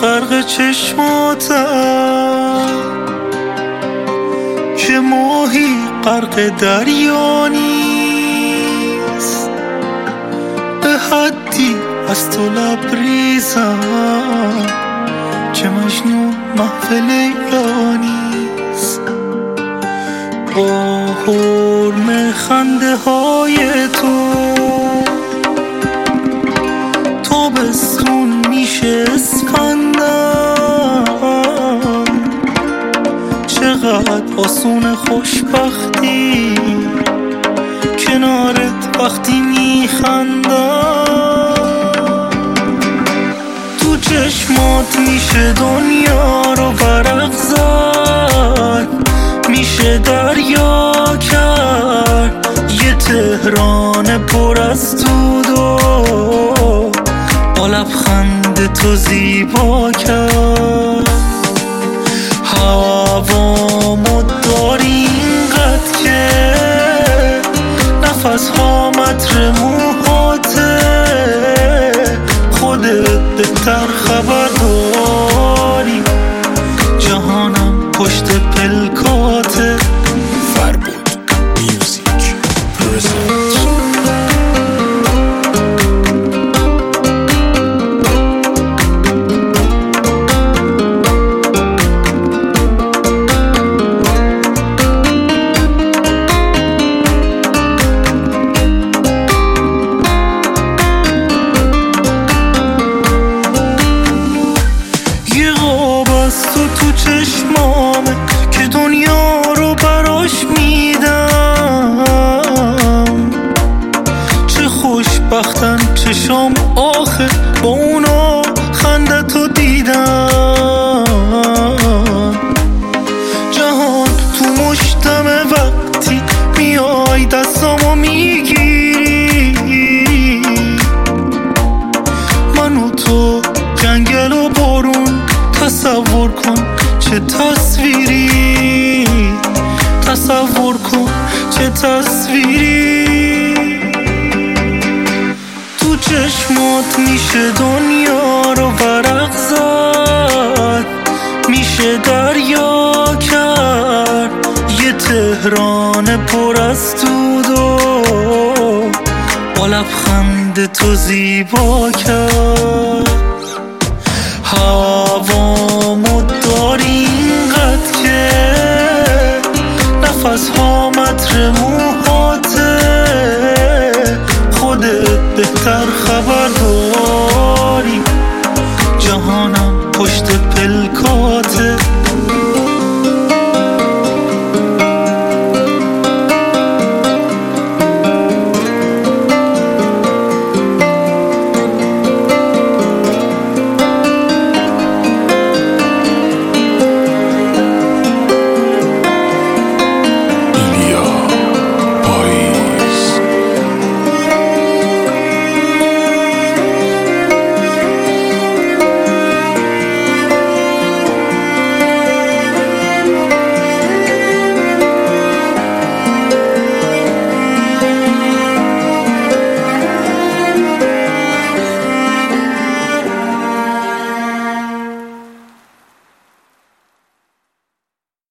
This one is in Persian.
غرق چشماتم که ماهی غرق دریا نیست، به حدی از تو لبریزم که مجنون محو لیلا نیست. با حرم خنده های تو تابستون میشه اسفندم، چقدر آسون خوشبختی کنارت وقتی میخندم. تو چشمات میشه دنیا رو برق زد، میشه دریا کرد یه تهران پر از دود و با لبخند تو زیبا کرد. هوامو داری اینقدر که نفس ها متر موهاته، خودت بهتر خبر داری جهانم پشت پلکاته. فربود میوزیک پرزنت. تو چشمامه که دنیا رو براش میدم، چه خوشبختن چشام آخه با اونا خندتو دیدم. جهان تو مشتمه وقتی میای دستامو میگیری، من و تو جنگل و بارون، تصور کن چه تصویری، تصور کن چه تصویری. تو چشمات میشه دنیا رو برق زد، میشه دریا کرد یه تهران پر از دود و با لبخند تو زیبا کرد. هوامو داری اینقدر که نفس ها متر موهاته، خودت بهتر خبر